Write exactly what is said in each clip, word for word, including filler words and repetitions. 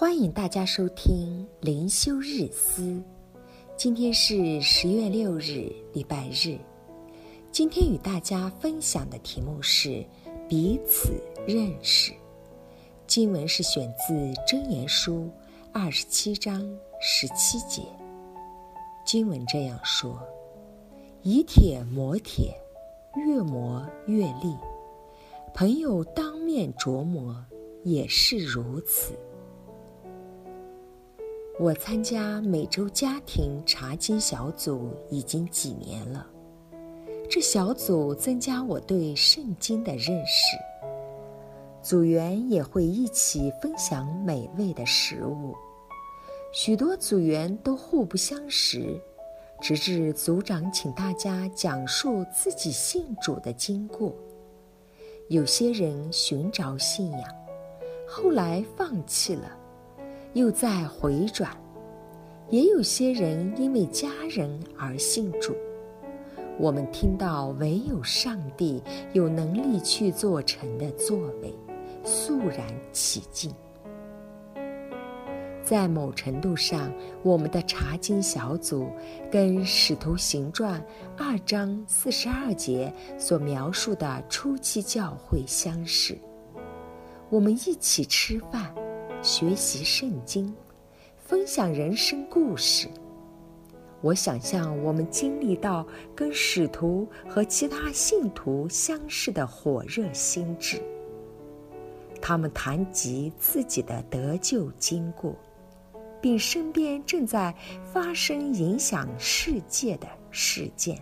欢迎大家收听灵修日思。今天是十月六日，礼拜日。今天与大家分享的题目是彼此认识。经文是选自箴言书二十七章十七节。经文这样说：以铁磨铁，越磨越利。朋友当面琢磨，也是如此。我参加每周家庭查经小组已经几年了，这小组增加我对圣经的认识。组员也会一起分享美味的食物，许多组员都互不相识，直至组长请大家讲述自己信主的经过。有些人寻找信仰，后来放弃了，又再回转，也有些人因为家人而信主。我们听到唯有上帝有能力去做成的作为，肃然起敬。在某程度上，我们的查经小组跟使徒行传二章四十二节所描述的初期教会相似。我们一起吃饭，学习圣经，分享人生故事。我想象我们经历到跟使徒和其他信徒相似的火热心智。他们谈及自己的得救经过，并身边正在发生影响世界的事件。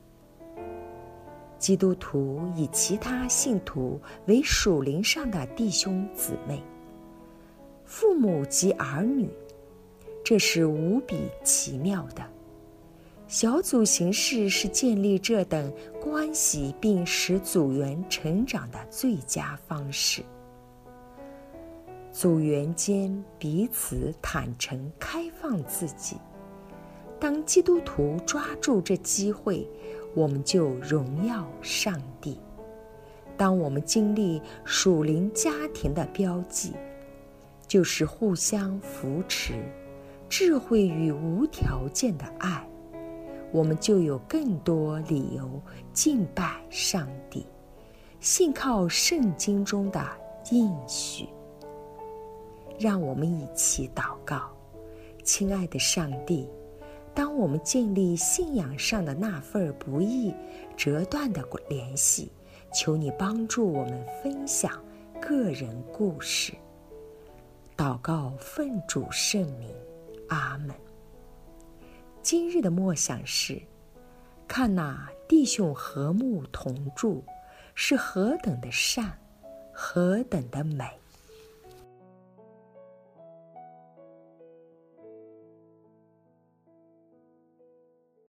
基督徒以其他信徒为属灵上的弟兄姊妹，父母及儿女，这是无比奇妙的。小组形式是建立这等关系并使组员成长的最佳方式。组员间彼此坦诚开放自己，当基督徒抓住这机会，我们就荣耀上帝。当我们经历属灵家庭的标记，就是互相扶持、智慧与无条件的爱，我们就有更多理由敬拜上帝，信靠圣经中的应许。让我们一起祷告。亲爱的上帝，当我们建立信仰上的那份不易折断的联系，求你帮助我们分享个人故事。祷告奉主圣名，阿们。今日的默想是：看那弟兄和睦同住，是何等的善，何等的美。